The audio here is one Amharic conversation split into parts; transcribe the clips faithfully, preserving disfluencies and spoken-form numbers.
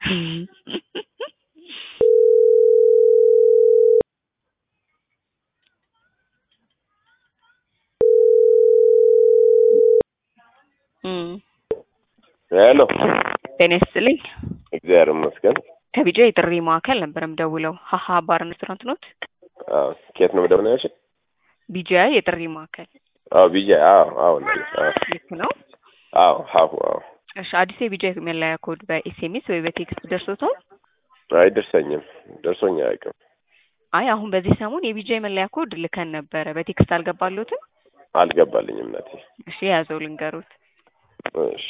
امم هالو تنسلي እግዚአብሔር ይመስገን ከቢጃ የጥሪ ማዕከል ነበር የምደውለው ሀሀ ባር ሬስቶራንት ኖት? አዎ ከየት ነው የምደውለው ያልሽኝ? ቢጃ የጥሪ ማዕከል። አዎ ቢጃ አዎ አዎ ነው ልክ ነው? አዎ ሀሁ አዎ እሺ አዲስ የቢጃ መለያ ኮድ በኤስኤምኤስ ወይ በቴክስት ደርሶታል? አይደርሰኝም ደርሶኝ አያውቅም። አይ አሁን በዚህ ሰሞን የቢጃ መለያ ኮድ ልከን ነበረ በቴክስት አልገባሎትም? አልገባልኝም እናቴ። እሺ ያዘው ልንገሩት። እሺ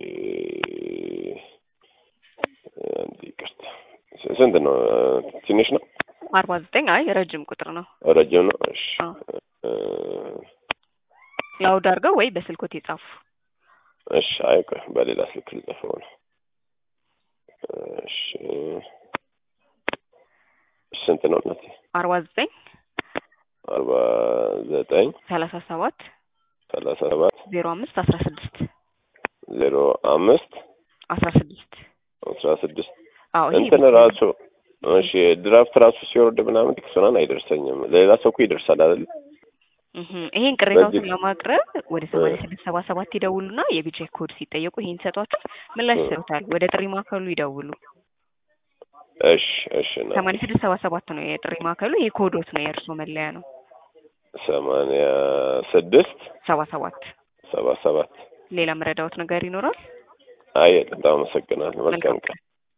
አንዴ ይቅርታ ስንት ነው? ትንሽ ነው? አርባ ዘጠኝ አይ ረጅም ቁጥር ነው። ረጅም ነው። እሺ ላውድ አድርገው ወይ በስልኮት የጻፉ። እሺ አይ ቆይ በሌላ ስልክ ልጽፈው ነው። እሺ ስንት ነው እናቴ? አርባ ዘጠኝ አርባ ዘጠኝ ሰላሳ ሰባት ሰላሳ ሰባት ዜሮ አምስት አስራ ስድስት ዜሮ አምስት አስራ ስድስት አስራ ስድስት አዎ እንትን ራሱ እሺ ድራፍት ራሱ ሲወርድ ምናምን ትክክለኛ አይደርሰኝም። ሌላ ሰው እኮ ይደርሳል አይደል? እህ ይሄን ቅሬታውን ለማቅረብ ወደ ሰማንያ ስድስት ሰባ ሰባት ይደውሉና የቢጃ ኮድ ሲጠየቁ ይሄን ሰጧቸው ምላሽ ይሰጡታል። ወደ ጥሪ ማዕከሉ ይደውሉ። እሺ እሺ ነው ሰማንያ ስድስት ሰባ ሰባት ነው የጥሪ ማዕከሉ። ይሄ ኮዶት ነው የእርሶ መለያ ነው። ሰማንያ ስድስት ሰባ ሰባት ሰባ ሰባት ሌላ መረዳዎት ነገር ይኖራል? አይ በጣም አመሰግናለሁ። መልካም ቀን።